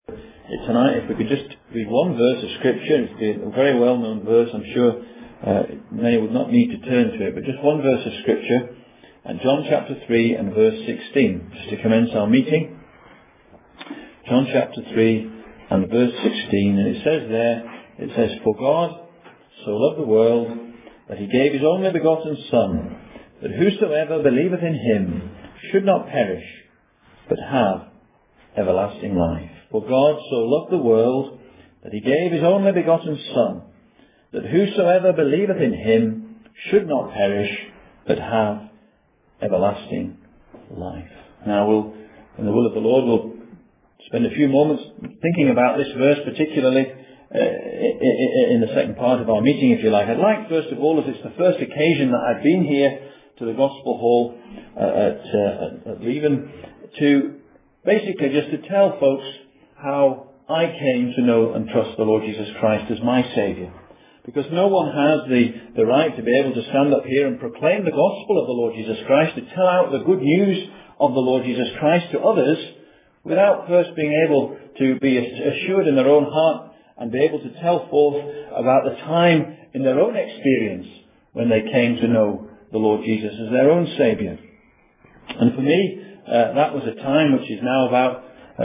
Tonight, if we could just read one verse of Scripture. It's a very well-known verse. I'm sure many would not need to turn to it, but just one verse of Scripture. And John chapter 3 and verse 16, just to commence our meeting. John chapter 3 and verse 16, and it says, "For God so loved the world, that he gave his only begotten Son, that whosoever believeth in him should not perish, but have everlasting life. For God so loved the world, that he gave his only begotten Son, that whosoever believeth in him should not perish, but have everlasting life." Now in the will of the Lord, we'll spend a few moments thinking about this verse, particularly in the second part of our meeting, if you like. I'd like, first of all, as it's the first occasion that I've been here to the Gospel Hall at Leven, to basically just to tell folks how I came to know and trust the Lord Jesus Christ as my Saviour. Because no one has the right to be able to stand up here and proclaim the gospel of the Lord Jesus Christ, to tell out the good news of the Lord Jesus Christ to others, without first being able to be assured in their own heart and be able to tell forth about the time in their own experience when they came to know the Lord Jesus as their own Saviour. And for me, that was a time which is now about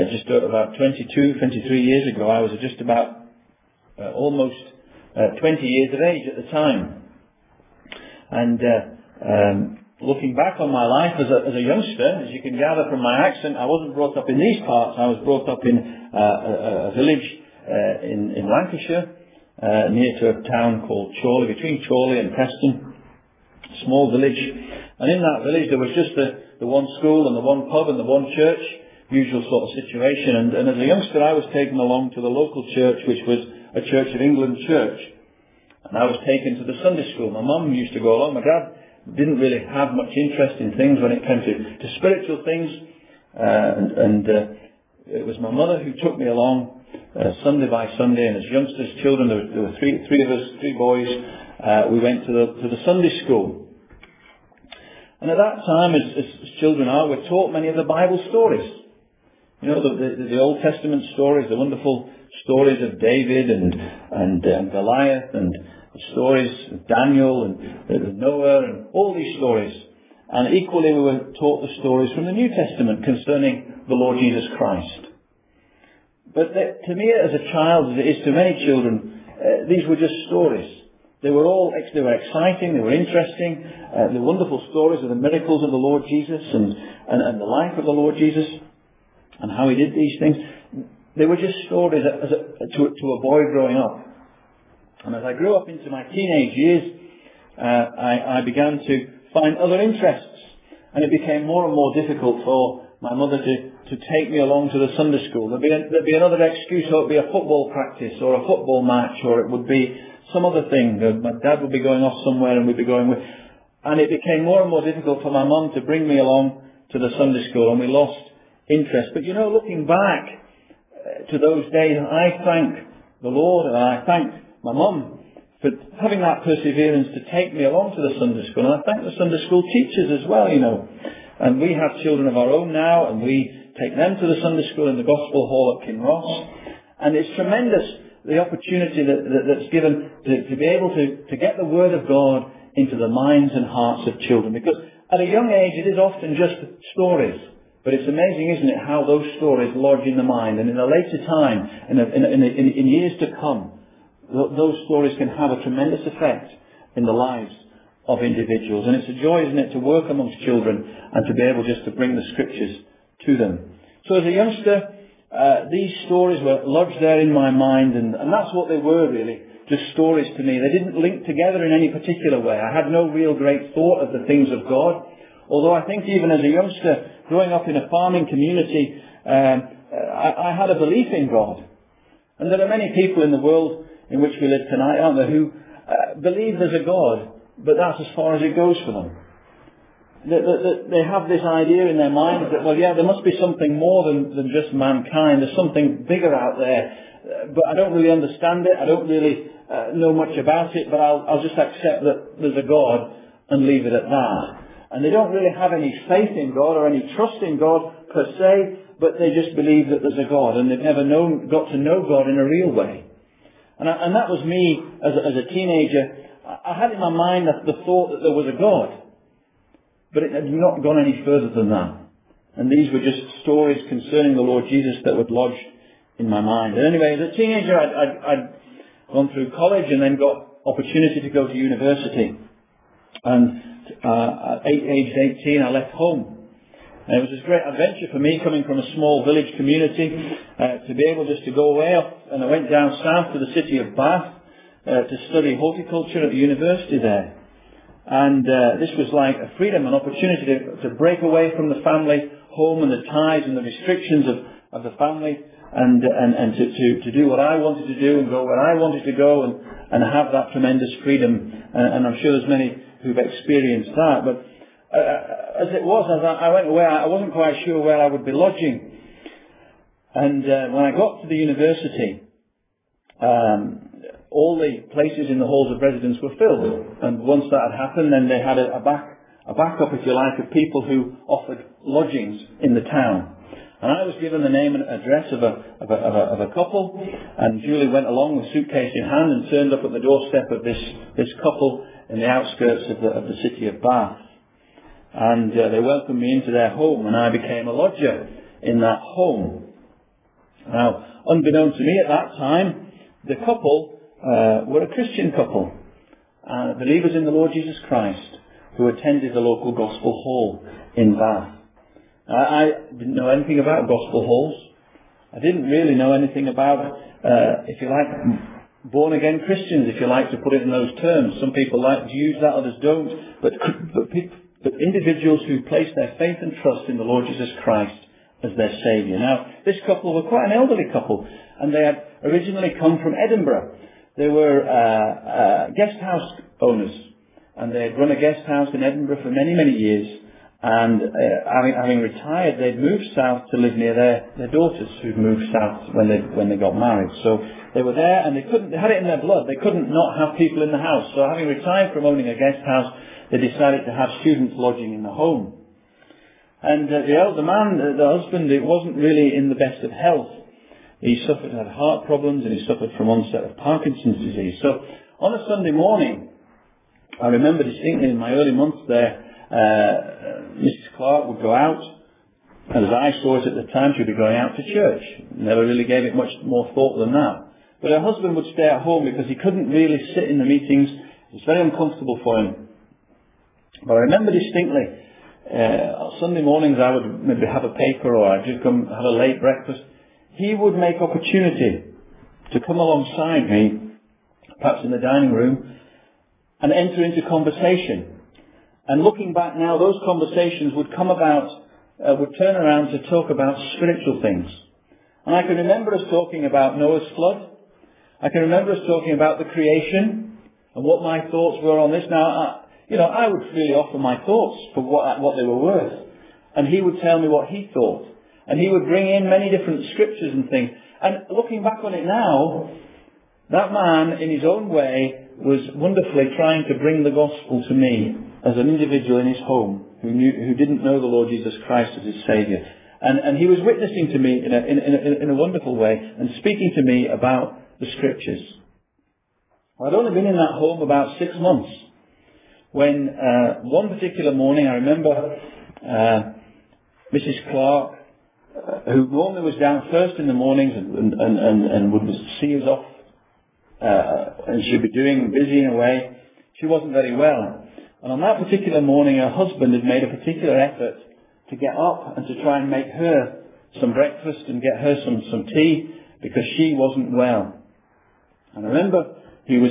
23 years ago. I was just about almost 20 years of age at the time. And looking back on my life as a youngster, as you can gather from my accent, I wasn't brought up in these parts. I was brought up in a village in Lancashire, near to a town called Chorley, between Chorley and Preston. A small village. And in that village there was just the one school and the one pub and the one church, usual sort of situation. And as a youngster I was taken along to the local church, which was a Church of England church. And I was taken to the Sunday school. My mum used to go along. My dad didn't really have much interest in things when it came to spiritual things. It was my mother who took me along Sunday by Sunday. And as youngsters, children, there were three of us, three boys. We went to the Sunday school. And at that time, as children are, we're taught many of the Bible stories. You know, the Old Testament stories, the wonderful stories of David and Goliath, and the stories of Daniel and Noah, and all these stories. And equally we were taught the stories from the New Testament concerning the Lord Jesus Christ. But to me as a child, as it is to many children, these were just stories. They were exciting, they were interesting, the wonderful stories of the miracles of the Lord Jesus and the life of the Lord Jesus and how he did these things. They were just stories to a boy growing up. And as I grew up into my teenage years, I began to find other interests. And it became more and more difficult for my mother to take me along to the Sunday school. There'd be another excuse, so it would be a football practice or a football match, or it would be some other thing. My dad would be going off somewhere and we'd be going with. And it became more and more difficult for my mum to bring me along to the Sunday school, and we lost interest. But you know, looking back to those days, I thank the Lord and I thank my mum for having that perseverance to take me along to the Sunday school. And I thank the Sunday school teachers as well, you know. And we have children of our own now, and we take them to the Sunday school in the Gospel Hall at Kinross. And it's tremendous, the opportunity that's given to be able to get the Word of God into the minds and hearts of children. Because at a young age it is often just stories. But it's amazing, isn't it, how those stories lodge in the mind. And in a later time, in years to come, those stories can have a tremendous effect in the lives of individuals. And it's a joy, isn't it, to work amongst children and to be able just to bring the Scriptures to them. So as a youngster, these stories were lodged there in my mind, and that's what they were really, just stories to me. They didn't link together in any particular way. I had no real great thought of the things of God. Although I think even as a youngster, growing up in a farming community, I had a belief in God. And there are many people in the world in which we live tonight, aren't there, who believe there's a God, but that's as far as it goes for them. They have this idea in their minds that, well, yeah, there must be something more than just mankind. There's something bigger out there. But I don't really understand it. I don't really know much about it, but I'll just accept that there's a God and leave it at that. And they don't really have any faith in God or any trust in God per se, but they just believe that there's a God, and they've never got to know God in a real way. And that was me as a teenager. I had in my mind the thought that there was a God, but it had not gone any further than that. And these were just stories concerning the Lord Jesus that would lodge in my mind. And anyway, as a teenager, I'd gone through college and then got opportunity to go to university. And at aged 18, I left home. And it was this great adventure for me, coming from a small village community, to be able just to go away off. And I went down south to the city of Bath to study horticulture at the university there. And this was like a freedom, an opportunity to break away from the family home and the ties and the restrictions of the family, and to do what I wanted to do and go where I wanted to go, and have that tremendous freedom. And I'm sure there's many who've experienced that. But as it was, as I went away, I wasn't quite sure where I would be lodging. And when I got to the university, all the places in the halls of residence were filled. And once that had happened, then they had a backup, if you like, of people who offered lodgings in the town. And I was given the name and address of a couple, and Julie went along with suitcase in hand and turned up at the doorstep of this couple in the outskirts of the city of Bath. And they welcomed me into their home, and I became a lodger in that home. Now, unbeknown to me at that time, the couple were a Christian couple, believers in the Lord Jesus Christ, who attended the local gospel hall in Bath. I didn't know anything about gospel halls. I didn't really know anything about, if you like, born-again Christians, if you like to put it in those terms. Some people like to use that, others don't. But individuals who place their faith and trust in the Lord Jesus Christ as their Saviour. Now, this couple were quite an elderly couple, and they had originally come from Edinburgh. They were guest house owners, and they had run a guest house in Edinburgh for many, many years. And having retired, they'd moved south to live near their daughters, who'd moved south when they got married. So they were there, and they had it in their blood. They couldn't not have people in the house. So having retired from owning a guest house, they decided to have students lodging in the home. And the elder man, the husband, it wasn't really in the best of health. He had heart problems, and he suffered from onset of Parkinson's disease. So on a Sunday morning, I remember distinctly in my early months there, Mrs. Clark would go out, and as I saw it at the time, she'd be going out to church. Never really gave it much more thought than that. But her husband would stay at home because he couldn't really sit in the meetings. It was very uncomfortable for him. But I remember distinctly, Sunday mornings I would maybe have a paper, or I'd just come have a late breakfast. He would make opportunity to come alongside me, perhaps in the dining room, and enter into conversation. And looking back now, those conversations would come about, would turn around to talk about spiritual things. And I can remember us talking about Noah's flood. I can remember us talking about the creation and what my thoughts were on this. Now, I would freely offer my thoughts for what they were worth. And he would tell me what he thought. And he would bring in many different scriptures and things. And looking back on it now, that man, in his own way, was wonderfully trying to bring the gospel to me as an individual in his home who didn't know the Lord Jesus Christ as his Saviour. And he was witnessing to me in a wonderful way and speaking to me about the Scriptures. I'd only been in that home about 6 months when one particular morning I remember Mrs. Clark, who normally was down first in the mornings and would see us off, and she'd be busy in a way. She wasn't very well. And on that particular morning, her husband had made a particular effort to get up and to try and make her some breakfast and get her some tea, because she wasn't well. And I remember he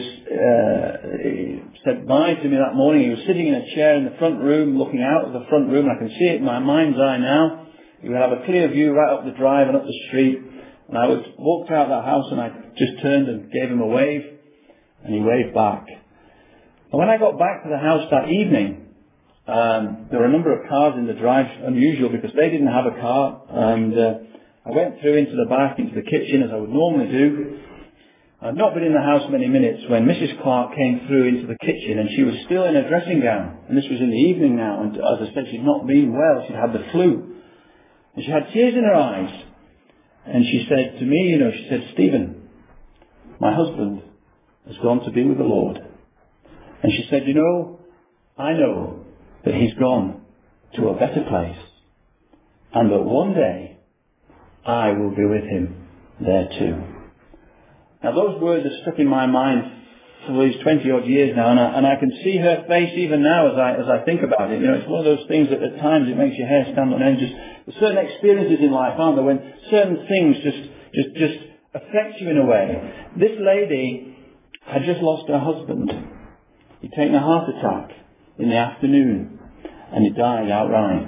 said bye to me that morning. He was sitting in a chair in the front room, looking out of the front room. I can see it in my mind's eye now. He would have a clear view right up the drive and up the street. And I walked out of that house, and I just turned and gave him a wave, and he waved back. And when I got back to the house that evening, there were a number of cars in the drive, unusual because they didn't have a car. And I went through into the back, into the kitchen, as I would normally do. I'd not been in the house many minutes when Mrs. Clark came through into the kitchen, and she was still in her dressing gown. And this was in the evening now, and as I said, she'd not been well. She'd had the flu. And she had tears in her eyes. And she said to me, she said, "Stephen, my husband has gone to be with the Lord." And she said, "I know that he's gone to a better place. And that one day I will be with him there too." Now those words are stuck in my mind for these 20 odd years now, and I can see her face even now as I think about it. It's one of those things that at times it makes your hair stand on end. There's certain experiences in life, aren't there, when certain things just affect you in a way. This lady had just lost her husband. He'd taken a heart attack in the afternoon, and he died outright.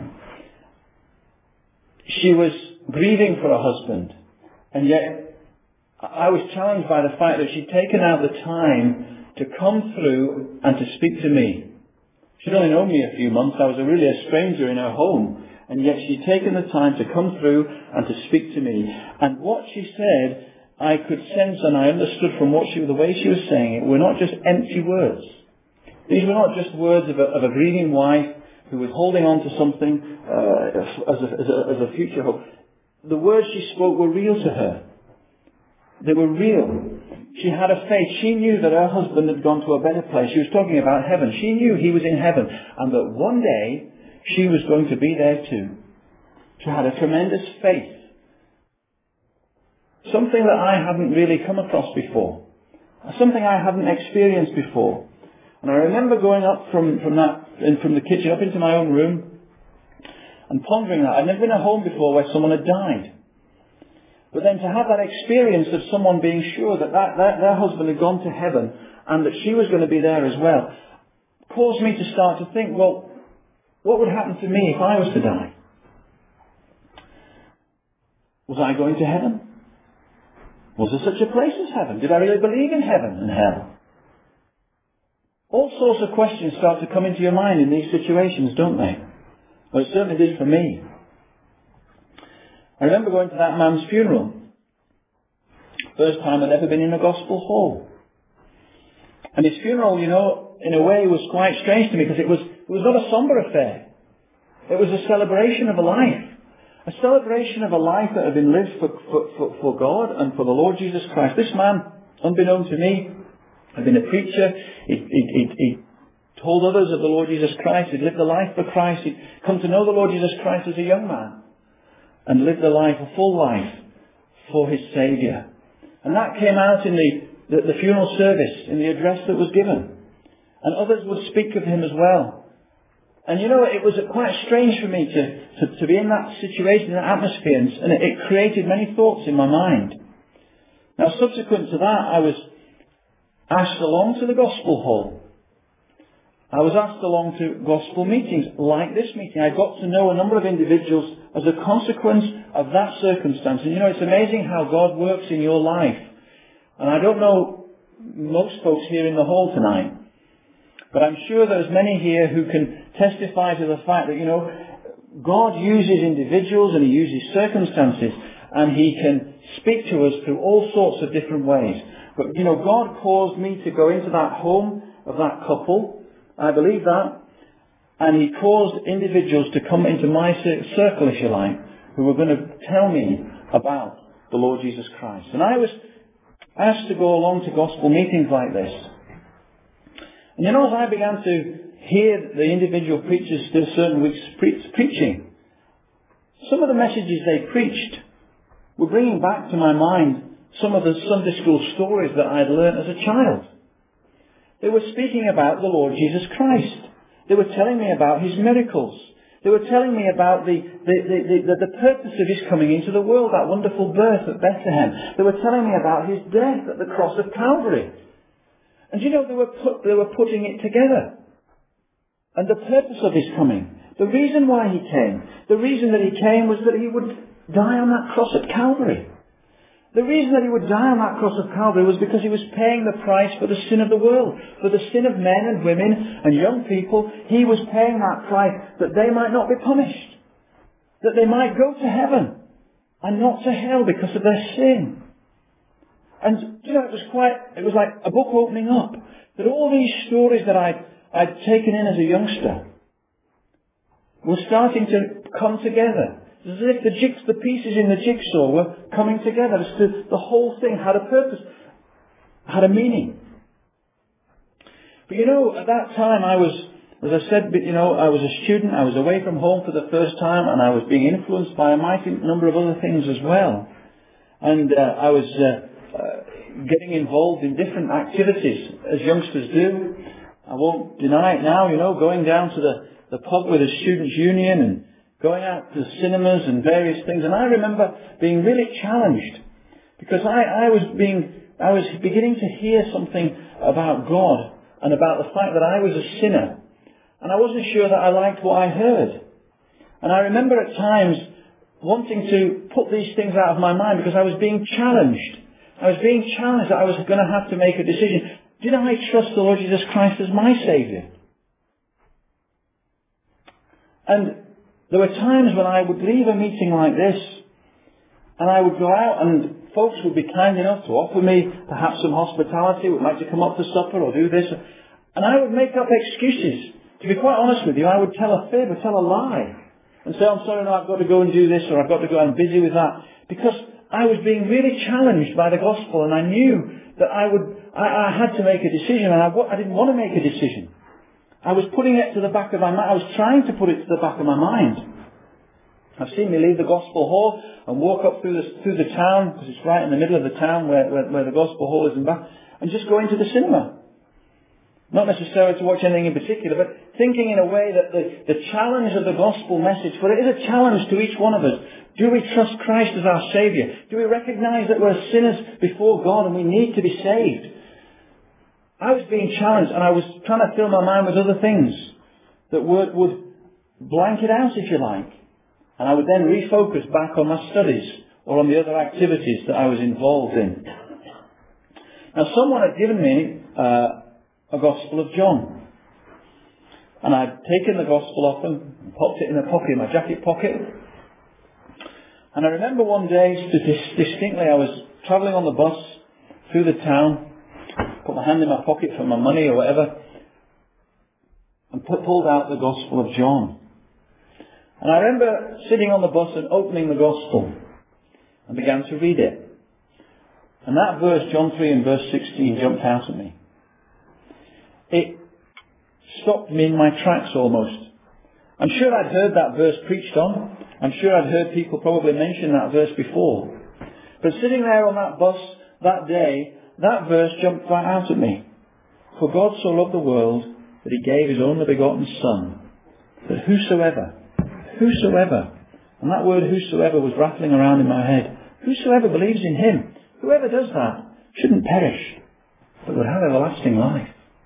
She was grieving for her husband, and yet I was challenged by the fact that she'd taken out the time to come through and to speak to me. She'd only known me a few months. I was really a stranger in her home. And yet she'd taken the time to come through and to speak to me. And what she said, I could sense and I understood from the way she was saying it, were not just empty words. These were not just words of a grieving wife who was holding on to something as a future hope. The words she spoke were real to her. They were real. She had a faith. She knew that her husband had gone to a better place. She was talking about heaven. She knew he was in heaven. And that one day she was going to be there too. She had a tremendous faith. Something that I hadn't really come across before. Something I hadn't experienced before. And I remember going up from the kitchen up into my own room and pondering that. I'd never been at home before where someone had died. But then to have that experience of someone being sure that their husband had gone to heaven and that she was going to be there as well, caused me to start to think, well, what would happen to me if I was to die? Was I going to heaven? Was there such a place as heaven? Did I really believe in heaven and hell? All sorts of questions start to come into your mind in these situations, don't they? Well, it certainly did for me. I remember going to that man's funeral. First time I'd ever been in a gospel hall. And his funeral, in a way was quite strange to me because it was not a somber affair. It was a celebration of a life. A celebration of a life that had been lived for God and for the Lord Jesus Christ. This man, unbeknown to me, had been a preacher. He told others of the Lord Jesus Christ. He'd lived a life for Christ. He'd come to know the Lord Jesus Christ as a young man. And lived a full life for his Saviour. And that came out in the funeral service, in the address that was given. And others would speak of him as well. And it was quite strange for me to be in that situation, in that atmosphere, and it created many thoughts in my mind. Now, subsequent to that, I was asked along to the gospel hall. I was asked along to gospel meetings like this meeting. I got to know a number of individuals as a consequence of that circumstance. And it's amazing how God works in your life. And I don't know most folks here in the hall tonight, but I'm sure there's many here who can testify to the fact that, God uses individuals and He uses circumstances and He can speak to us through all sorts of different ways. But, God caused me to go into that home of that couple. I believe that. And He caused individuals to come into my circle, if you like, who were going to tell me about the Lord Jesus Christ. And I was asked to go along to gospel meetings like this. And as I began to hear the individual preachers do certain weeks preaching, some of the messages they preached were bringing back to my mind some of the Sunday school stories that I had learnt as a child. They were speaking about the Lord Jesus Christ. They were telling me about His miracles. They were telling me about the purpose of His coming into the world, that wonderful birth at Bethlehem. They were telling me about His death at the cross of Calvary. And they were putting it together. And the purpose of His coming. The reason why He came. The reason that He came was that He would die on that cross at Calvary. The reason that He would die on that cross of Calvary was because He was paying the price for the sin of the world. For the sin of men and women and young people. He was paying that price that they might not be punished. That they might go to heaven and not to hell because of their sin. And, it was like a book opening up. That all these stories that I'd taken in as a youngster were starting to come together. It's as if the pieces in the jigsaw were coming together. The whole thing had a purpose, had a meaning. But at that time I was, as I said, I was a student. I was away from home for the first time, and I was being influenced by a mighty number of other things as well. And I was getting involved in different activities, as youngsters do. I won't deny it now, going down to the pub with the Students' Union and going out to the cinemas and various things. And I remember being really challenged because I was beginning to hear something about God and about the fact that I was a sinner. And I wasn't sure that I liked what I heard. And I remember at times wanting to put these things out of my mind because I was being challenged. I was being challenged that I was going to have to make a decision. Did I trust the Lord Jesus Christ as my Saviour? And there were times when I would leave a meeting like this and I would go out and folks would be kind enough to offer me perhaps some hospitality, would like to come up for supper or do this. And I would make up excuses. To be quite honest with you, I would tell a fib or tell a lie and say, I'm sorry, no, I've got to go and do this, or I've got to go, I'm busy with that. Because I was being really challenged by the gospel, and I knew that I had to make a decision, and I didn't want to make a decision. I was putting it to the back of my mind. I was trying to put it to the back of my mind. I've seen me leave the gospel hall and walk up through the town, because it's right in the middle of the town where the gospel hall is, and just go into the cinema. Not necessarily to watch anything in particular, but thinking in a way that the challenge of the gospel message, for it is a challenge to each one of us. Do we trust Christ as our Saviour? Do we recognise that we're sinners before God and we need to be saved? I was being challenged, and I was trying to fill my mind with other things that would blank it out, if you like. And I would then refocus back on my studies or on the other activities that I was involved in. Now, someone had given me a Gospel of John. And I'd taken the Gospel off and popped it in a pocket, in my jacket pocket. And I remember one day, distinctly, I was travelling on the bus through the town, put my hand in my pocket for my money or whatever, and pulled out the Gospel of John. And I remember sitting on the bus and opening the Gospel and began to read it. And that verse, John 3 and verse 16, jumped out at me. It stopped me in my tracks almost. I'm sure I'd heard that verse preached on. I'm sure I'd heard people probably mention that verse before. But sitting there on that bus that day, that verse jumped right out at me. For God so loved the world that He gave His only begotten Son, that whosoever, and that word whosoever was rattling around in my head, whosoever believes in Him, whoever does that, shouldn't perish, but would have everlasting life.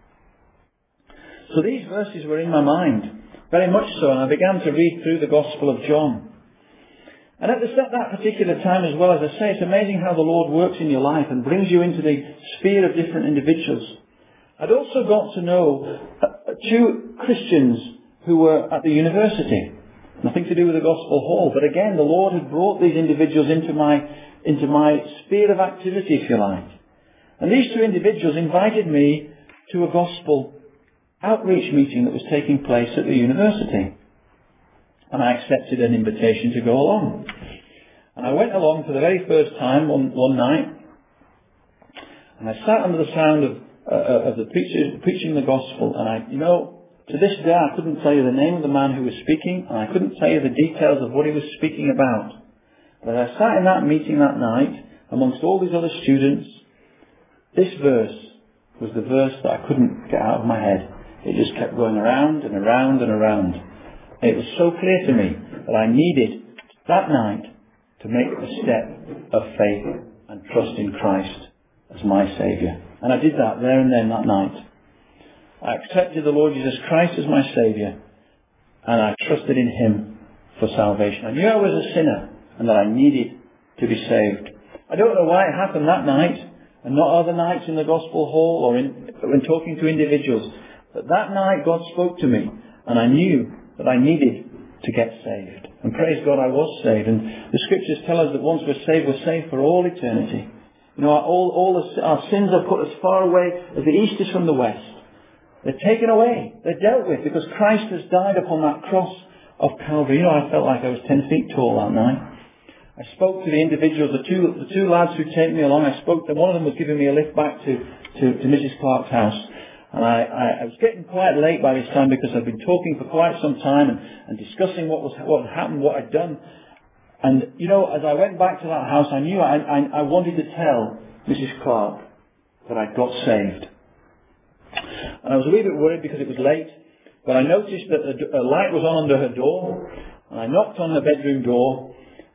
So these verses were in my mind, very much so, and I began to read through the Gospel of John. And at that particular time as well, as I say, it's amazing how the Lord works in your life and brings you into the sphere of different individuals. I'd also got to know two Christians who were at the university. Nothing to do with the Gospel Hall, but again, the Lord had brought these individuals into my sphere of activity, if you like. And these two individuals invited me to a gospel outreach meeting that was taking place at the university. And I accepted an invitation to go along. And I went along for the very first time one night. And I sat under the sound of the preacher preaching the gospel. And to this day I couldn't tell you the name of the man who was speaking. And I couldn't tell you the details of what he was speaking about. But I sat in that meeting that night amongst all these other students. This verse was the verse that I couldn't get out of my head. It just kept going around and around and around. It was so clear to me that I needed that night to make the step of faith and trust in Christ as my Saviour. And I did that there and then that night. I accepted the Lord Jesus Christ as my Saviour, and I trusted in Him for salvation. I knew I was a sinner and that I needed to be saved. I don't know why it happened that night and not other nights in the Gospel Hall or in talking to individuals. But that night God spoke to me, and I knew that I needed to get saved. And praise God, I was saved. And the Scriptures tell us that once we're saved for all eternity. Our sins are put as far away as the east is from the west. They're taken away. They're dealt with because Christ has died upon that cross of Calvary. I felt like I was 10 feet tall that night. I spoke to the individuals, the two lads who take me along. I spoke to them. One of them was giving me a lift back to Mrs. Clark's house. And I was getting quite late by this time because I'd been talking for quite some time and discussing what had happened, what I'd done. And, as I went back to that house, I knew I wanted to tell Mrs. Clark that I'd got saved. And I was a wee bit worried because it was late. But I noticed that a light was on under her door. And I knocked on her bedroom door.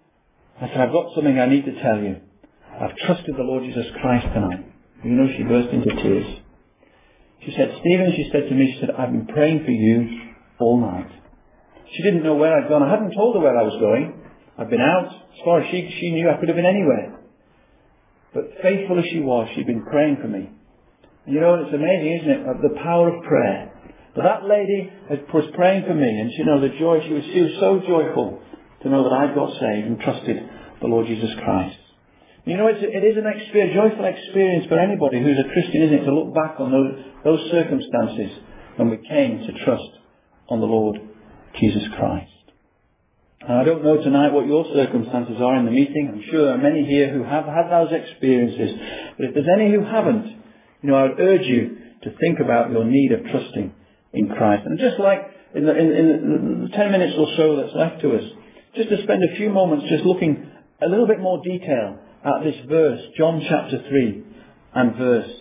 I said, I've got something I need to tell you. I've trusted the Lord Jesus Christ tonight. She burst into tears. She said, Stephen, she said to me, I've been praying for you all night. She didn't know where I'd gone. I hadn't told her where I was going. I'd been out. As far as she knew, I could have been anywhere. But faithful as she was, she'd been praying for me. And it's amazing, isn't it? The power of prayer. But that lady was praying for me, and the joy, she was so joyful to know that I'd got saved and trusted the Lord Jesus Christ. It is a joyful experience for anybody who's a Christian, isn't it, to look back on those circumstances when we came to trust on the Lord Jesus Christ. And I don't know tonight what your circumstances are in the meeting. I'm sure there are many here who have had those experiences. But if there's any who haven't, I would urge you to think about your need of trusting in Christ. And just like in the 10 minutes or so that's left to us, just to spend a few moments just looking a little bit more detail at this verse, John chapter 3 and verse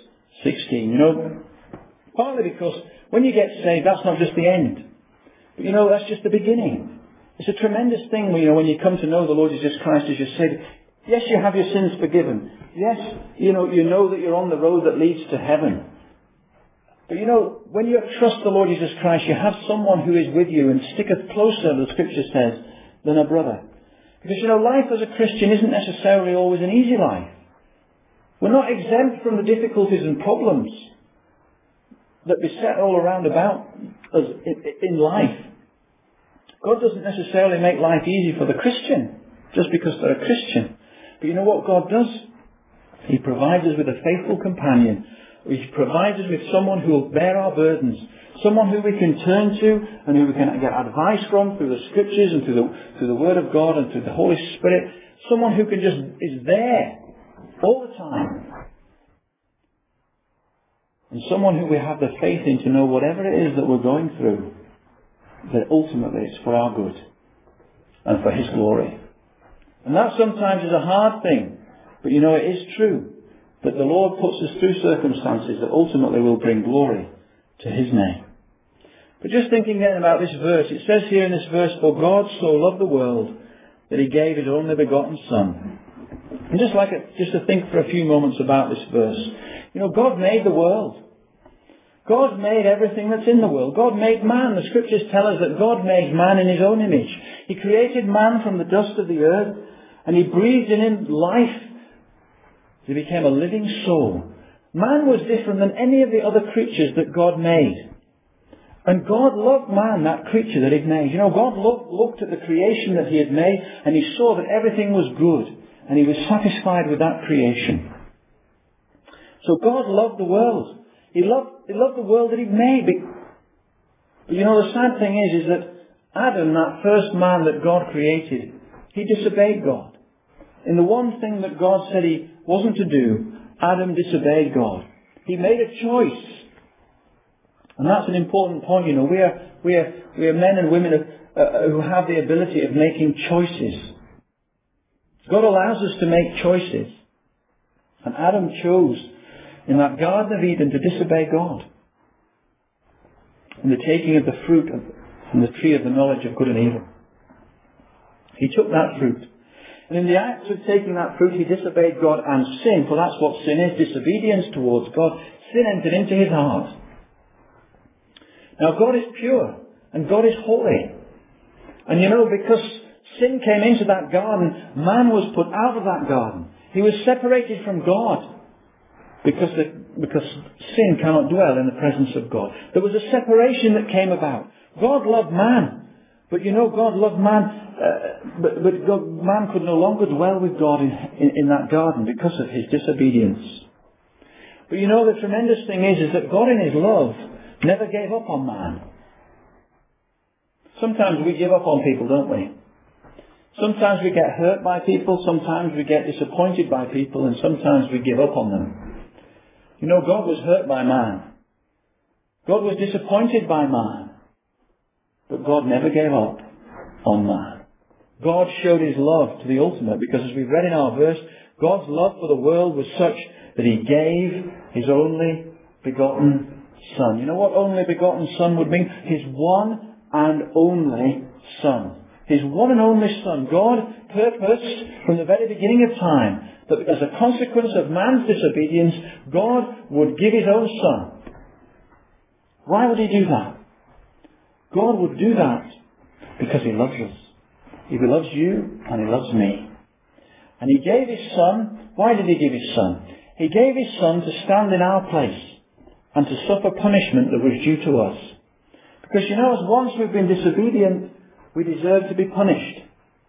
16. Partly because when you get saved, that's not just the end. But that's just the beginning. It's a tremendous thing when you come to know the Lord Jesus Christ as your Saviour. Yes, you have your sins forgiven. Yes, you know that you're on the road that leads to heaven. But when you trust the Lord Jesus Christ, you have someone who is with you and sticketh closer, the Scripture says, than a brother. Because life as a Christian isn't necessarily always an easy life. We're not exempt from the difficulties and problems that beset all around about us in life. God doesn't necessarily make life easy for the Christian just because they're a Christian. But you know what God does? He provides us with a faithful companion. He provides us with someone who will bear our burdens. Someone who we can turn to and who we can get advice from through the Scriptures and through the Word of God and through the Holy Spirit. Someone who can is there all the time. And someone who we have the faith in to know whatever it is that we're going through, that ultimately it's for our good and for His glory. And that sometimes is a hard thing, but it is true that the Lord puts us through circumstances that ultimately will bring glory to His name. But just thinking then about this verse, it says here in this verse, for God so loved the world that He gave His only begotten Son. And just to think for a few moments about this verse. God made the world. God made everything that's in the world. God made man. The Scriptures tell us that God made man in His own image. He created man from the dust of the earth and He breathed in him life. He became a living soul. Man was different than any of the other creatures that God made. And God loved man, that creature that He'd made. God looked at the creation that He had made and He saw that everything was good. And He was satisfied with that creation. So God loved the world. He loved the world that He'd made. But the sad thing is that Adam, that first man that God created, he disobeyed God. In the one thing that God said he wasn't to do, Adam disobeyed God. He made a choice. And that's an important point. We are men and women who have the ability of making choices. God allows us to make choices. And Adam chose in that Garden of Eden to disobey God. In the taking of the fruit from the tree of the knowledge of good and evil. He took that fruit. And in the act of taking that fruit, he disobeyed God and sin, for that's what sin is, disobedience towards God. Sin entered into his heart. Now God is pure and God is holy. And because sin came into that garden, man was put out of that garden. He was separated from God. Because sin cannot dwell in the presence of God. There was a separation that came about. God loved man. But God loved man, but man could no longer dwell with God in that garden because of his disobedience. But the tremendous thing is that God in His love never gave up on man. Sometimes we give up on people, don't we? Sometimes we get hurt by people, sometimes we get disappointed by people, and sometimes we give up on them. You know, God was hurt by man. God was disappointed by man. But God never gave up on man. God showed His love to the ultimate, because as we've read in our verse, God's love for the world was such that He gave His only begotten Son. You know what only begotten Son would mean? His one and only Son. His one and only Son. God purposed from the very beginning of time that as a consequence of man's disobedience, God would give His own Son. Why would He do that? God would do that because He loves us. He loves you and He loves me. And He gave His Son. Why did He give His Son? He gave His Son to stand in our place and to suffer punishment that was due to us. Because you know, as once we've been disobedient, we deserve to be punished.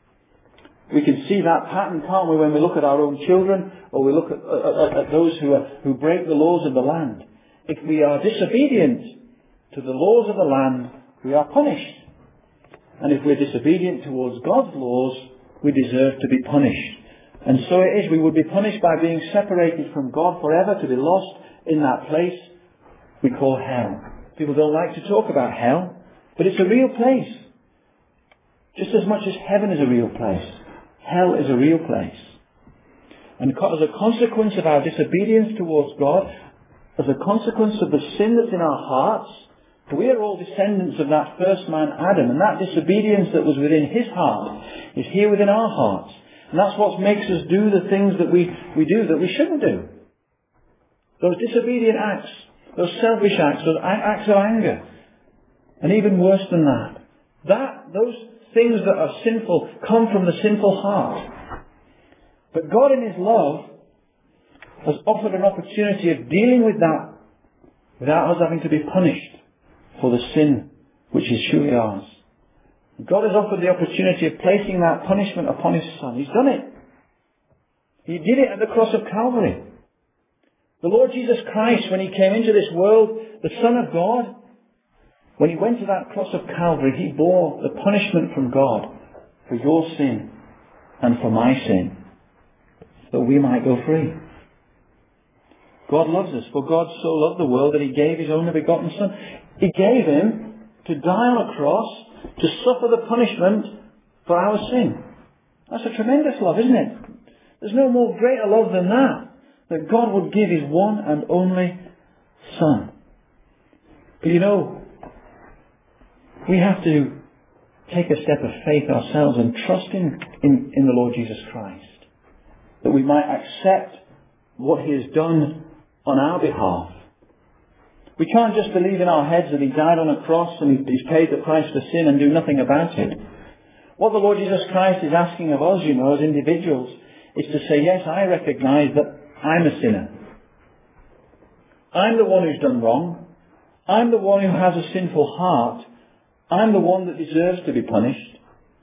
We can see that pattern, can't we, when we look at our own children, or we look at those who break the laws of the land. If we are disobedient to the laws of the land, we are punished. And if we're disobedient towards God's laws, we deserve to be punished. And so it is, we would be punished by being separated from God forever, to be lost in that place we call hell. People don't like to talk about hell, but it's a real place. Just as much as heaven is a real place, hell is a real place. And as a consequence of our disobedience towards God, as a consequence of the sin that's in our hearts, we are all descendants of that first man, Adam, and that disobedience that was within his heart is here within our hearts. And that's what makes us do the things that we do that we shouldn't do. Those disobedient acts, those selfish acts, those acts of anger. And even worse than that, those things that are sinful come from the sinful heart. But God in His love has offered an opportunity of dealing with that without us having to be punished for the sin which is surely ours. God has offered the opportunity of placing that punishment upon His Son. He's done it. He did it at the cross of Calvary. The Lord Jesus Christ, when He came into this world, the Son of God, when He went to that cross of Calvary, He bore the punishment from God for your sin and for my sin, that we might go free. God loves us, for God so loved the world that He gave His only begotten Son. He gave Him to die on a cross to suffer the punishment for our sin. That's a tremendous love, isn't it? There's no more greater love than that God would give His one and only Son. But you know, we have to take a step of faith ourselves and trust in the Lord Jesus Christ, that we might accept what He has done on our behalf. We can't just believe in our heads that He died on a cross and He's paid the price for sin and do nothing about it. What the Lord Jesus Christ is asking of us, you know, as individuals, is to say, yes, I recognise that I'm a sinner. I'm the one who's done wrong. I'm the one who has a sinful heart. I'm the one that deserves to be punished.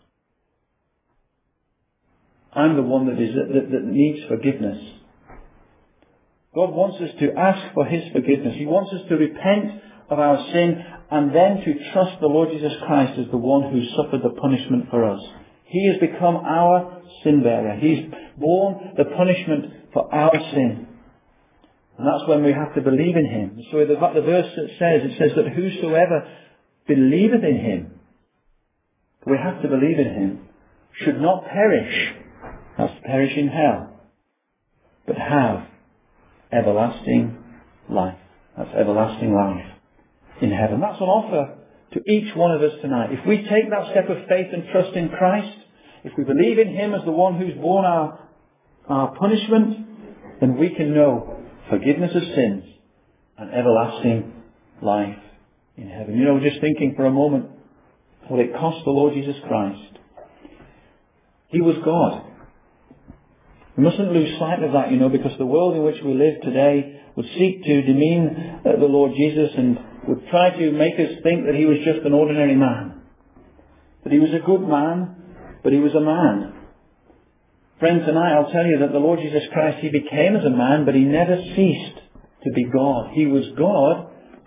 I'm the one that needs forgiveness. God wants us to ask for His forgiveness. He wants us to repent of our sin and then to trust the Lord Jesus Christ as the one who suffered the punishment for us. He has become our sin bearer. He's borne the punishment for our sin. And that's when we have to believe in Him. So the verse it says that whosoever believeth in Him, we have to believe in Him, should not perish, that's perish in hell, but have everlasting life. That's everlasting life in heaven. That's on offer to each one of us tonight. If we take that step of faith and trust in Christ, if we believe in Him as the one who's borne our punishment, then we can know forgiveness of sins and everlasting life in heaven. You know, just thinking for a moment what it cost the Lord Jesus Christ. He was God. We mustn't lose sight of that, you know, because the world in which we live today would seek to demean the Lord Jesus and would try to make us think that He was just an ordinary man. That He was a good man, but He was a man. Friend, tonight I'll tell you that the Lord Jesus Christ, He became as a man, but He never ceased to be God. He was God,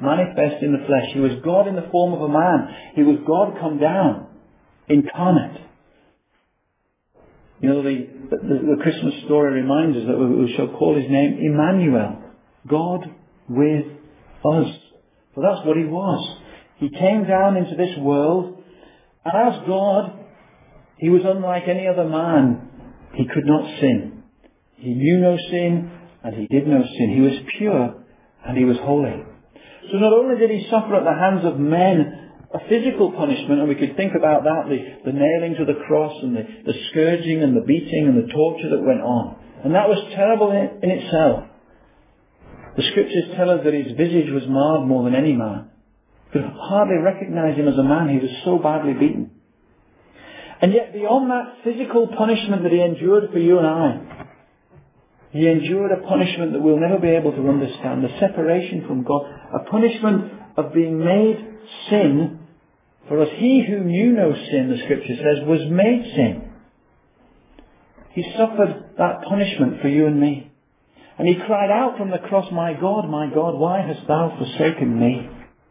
manifest in the flesh. He was God in the form of a man. He was God come down, incarnate. You know, the Christmas story reminds us that we shall call his name Emmanuel, God with us. For that's what he was. He came down into this world, and as God, he was unlike any other man. He could not sin. He knew no sin, and he did no sin. He was pure, and he was holy. So not only did he suffer at the hands of men a physical punishment, and we could think about that, the nailing to the cross and the scourging and the beating and the torture that went on. And that was terrible in itself. The scriptures tell us that his visage was marred more than any man. You could hardly recognize him as a man. He was so badly beaten. And yet beyond that physical punishment that he endured for you and I, he endured a punishment that we'll never be able to understand. The separation from God. A punishment of being made sin for us. He who knew no sin, the scripture says, was made sin. He suffered that punishment for you and me. And he cried out from the cross, my God, why hast thou forsaken me?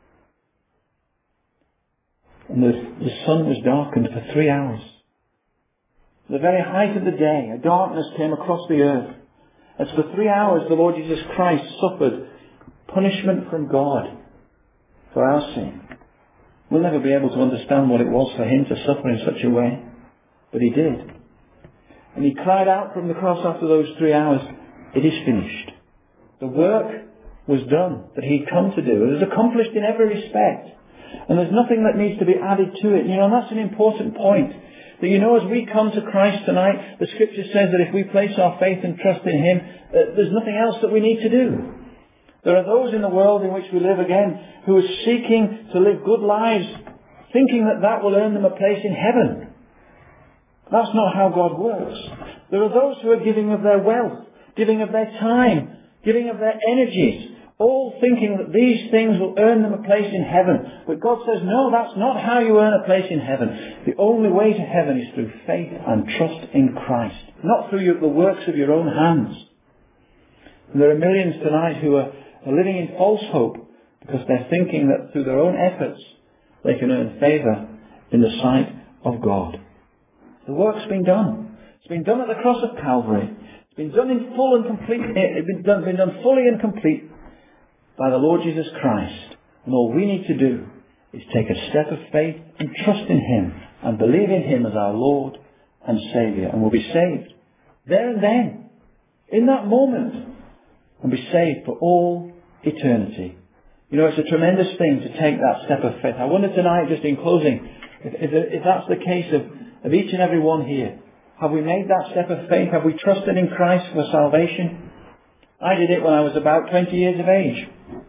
And the sun was darkened for 3 hours. The very height of the day, a darkness came across the earth. As for 3 hours the Lord Jesus Christ suffered punishment from God for our sin. We'll never be able to understand what it was for him to suffer in such a way. But he did. And he cried out from the cross after those 3 hours, it is finished. The work was done that he'd come to do. It was accomplished in every respect. And there's nothing that needs to be added to it. And that's an important point. That as we come to Christ tonight, the scripture says that if we place our faith and trust in him, there's nothing else that we need to do. There are those in the world in which we live again who are seeking to live good lives, thinking that will earn them a place in heaven. That's not how God works. There are those who are giving of their wealth, giving of their time, giving of their energies, all thinking that these things will earn them a place in heaven. But God says, no, that's not how you earn a place in heaven. The only way to heaven is through faith and trust in Christ, not through the works of your own hands. And there are millions tonight who are living in false hope because they're thinking that through their own efforts they can earn favour in the sight of God. The work's been done. It's been done at the cross of Calvary. It's been done in full and complete. It's been done fully and complete by the Lord Jesus Christ. And all we need to do is take a step of faith and trust in him and believe in him as our Lord and Saviour. And we'll be saved there and then, in that moment, and be saved for all eternity. It's a tremendous thing to take that step of faith. I wonder tonight, just in closing, if that's the case of each and every one here. Have we made that step of faith? Have we trusted in Christ for salvation? I did it when I was about 20 years of age.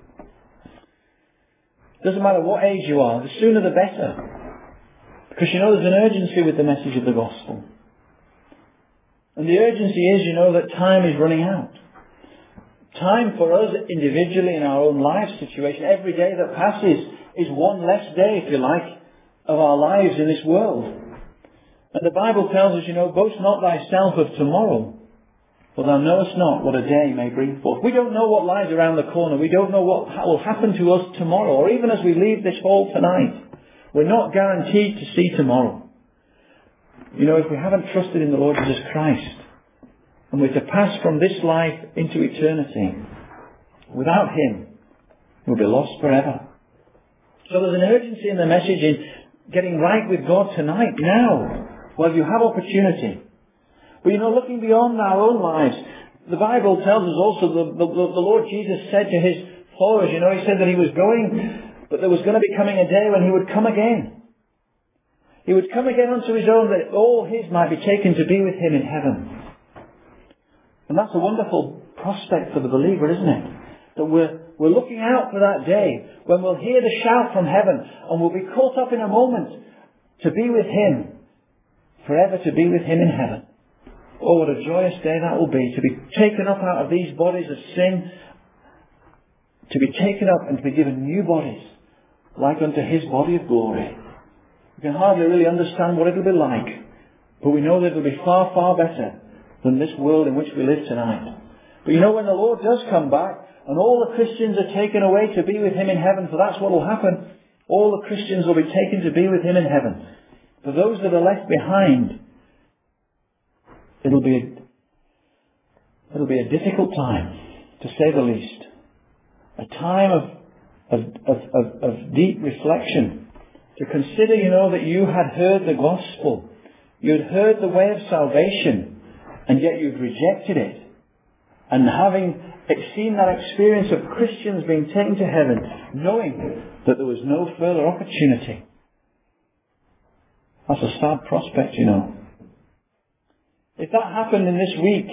Doesn't matter what age you are, the sooner the better. Because there's an urgency with the message of the gospel. And the urgency is, that time is running out. Time for us individually in our own life situation, every day that passes is one less day, if you like, of our lives in this world. And the Bible tells us, boast not thyself of tomorrow, for thou knowest not what a day may bring forth. We don't know what lies around the corner. We don't know what will happen to us tomorrow, or even as we leave this hall tonight. We're not guaranteed to see tomorrow. If we haven't trusted in the Lord Jesus Christ, and we're to pass from this life into eternity, without him, we'll be lost forever. So there's an urgency in the message in getting right with God tonight, now, while you have opportunity. But looking beyond our own lives, the Bible tells us also the Lord Jesus said to his followers, he said that he was going, but there was going to be coming a day when he would come again. He would come again unto his own, that all his might be taken to be with him in heaven. And that's a wonderful prospect for the believer, isn't it? That we're looking out for that day when we'll hear the shout from heaven and we'll be caught up in a moment to be with him, forever to be with him in heaven. Oh, what a joyous day that will be, to be taken up out of these bodies of sin, to be taken up and to be given new bodies, like unto his body of glory. We can hardly really understand what it'll be like, but we know that it'll be far, far better than this world in which we live tonight. But you know, when the Lord does come back, and all the Christians are taken away to be with Him in heaven, for that's what will happen. All the Christians will be taken to be with Him in heaven. For those that are left behind, it'll be a difficult time, to say the least. A time of deep reflection. To consider, you know, that you had heard the gospel. You had heard the way of salvation, and yet you've rejected it. And having seen that experience of Christians being taken to heaven, knowing that there was no further opportunity. That's a sad prospect, you know. If that happened in this week,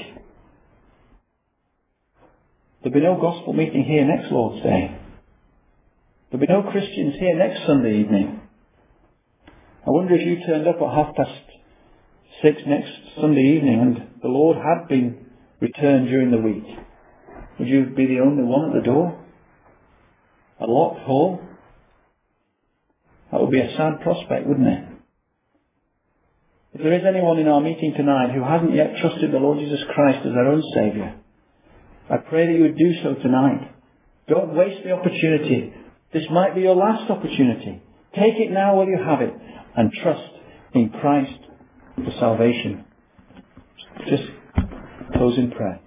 there'd be no gospel meeting here next Lord's Day. There'd be no Christians here next Sunday evening. I wonder if you turned up at 6:30 next Sunday evening and the Lord had been returned during the week. Would you be the only one at the door? A locked hall? That would be a sad prospect, wouldn't it? If there is anyone in our meeting tonight who hasn't yet trusted the Lord Jesus Christ as their own Saviour, I pray that you would do so tonight. Don't waste the opportunity. This might be your last opportunity. Take it now while you have it and trust in Christ for salvation. Just close in prayer.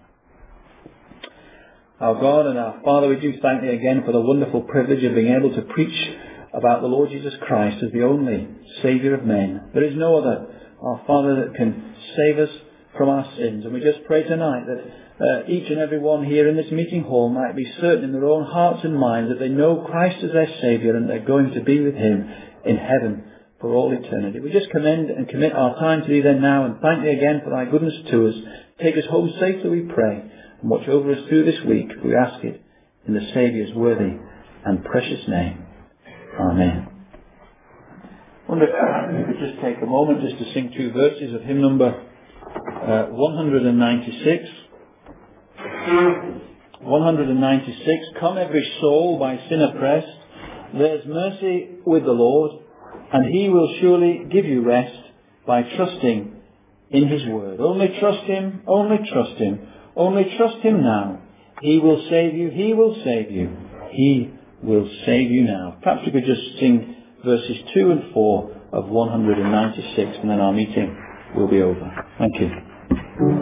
Our God and our Father, we do thank Thee again for the wonderful privilege of being able to preach about the Lord Jesus Christ as the only Saviour of men. There is no other, our Father, that can save us from our sins. And we just pray tonight that each and every one here in this meeting hall might be certain in their own hearts and minds that they know Christ as their Saviour and they're going to be with Him in heaven for all eternity. We just commend and commit our time to Thee then now and thank Thee again for Thy goodness to us. Take us home safely, we pray, and watch over us through this week. We ask it in the Saviour's worthy and precious name. Amen. I wonder if we could just take a moment just to sing 2 verses of hymn number 196. 196. Come every soul by sin oppressed, there's mercy with the Lord, and He will surely give you rest by trusting in His word. Only trust Him, only trust Him, only trust Him now. He will save you, He will save you, He will save you now. Perhaps we could just sing verses 2 and 4 of 196 and then our meeting will be over. Thank you.